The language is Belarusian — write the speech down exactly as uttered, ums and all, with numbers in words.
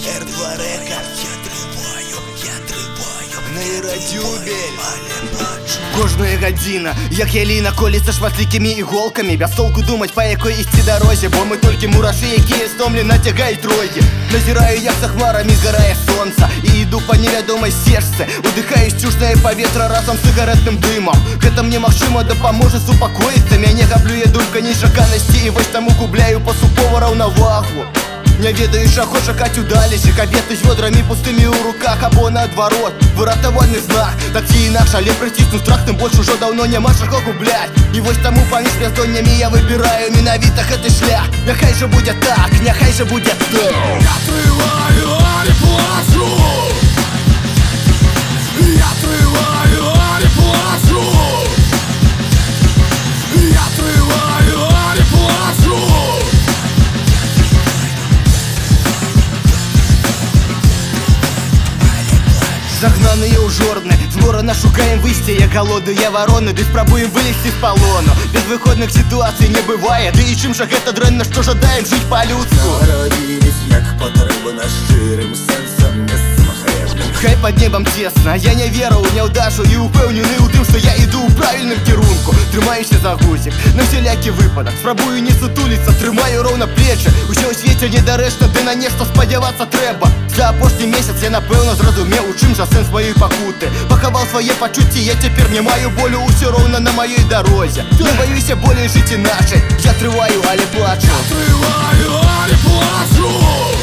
эр два Рекорд. Я триваю, я триваю, нейродюбель. Кожної гадзіна, як яліна, коліться шватлікими іголками. Без толку думать, по якой ісці дорозі, бо ми тільки мураші, які стомлі натягають роги. Назираю, як за хмарами згорає сонце, і йду по невядомой стежці, удихаю сцюжнае паветра разом з сигаретным дымом. Гэта мне магчыма дапаможа супакоіцца. Мяне габлюе думка нечаканасці, і вось таму губляю паступова раўнавагу. Не ведаю, чаго чакаць удалечы. Кабеты з вёдрамі пустымі ў руках, або наадварот, выратавальны знак. Так ці інакш, але прыціснуў страх, тым больш ужо даўно няма чаго губляць. І вось таму паміж бяздоннямі я выбіраю менавіта гэты шлях. Няхай жа будзе так, няхай жа будзе так. Я трываю, але плачу. Я трываю, але плачу. Я трываю, але плачу. Загнаныя ў жорны, зморана шукаем выйсце, як галодныя вароны, ды спрабуем вылезці з палону. Безвыходных сітуацый не бывае, ды і чым жа гэта дрэнна, што жадаем жыць па-людску. Народились, як патрэба на шчырым сэнсам несамахрэбным. Хай пад небам цесна, я не веру ў няўдачу і упэўнены ў тым, што я іду ў правільным кірунку. Трымаюся за гузік, на усялякі выпадак, спрабую не сутуліцца, трымаю роўна плечы. Усё ў свеце недарэчна, ды на нешта спадзявацца трэба. За апошні месяц я напэўна зразумеў, у чым жа сэнс сваёй пакуты. Пахаваў свае пачуцці, я цяпер не маю болю, усё роўна на маёй дарозе. Не баюся болей жыць іначай, я трываю, але плачу. Трываю, але плачу.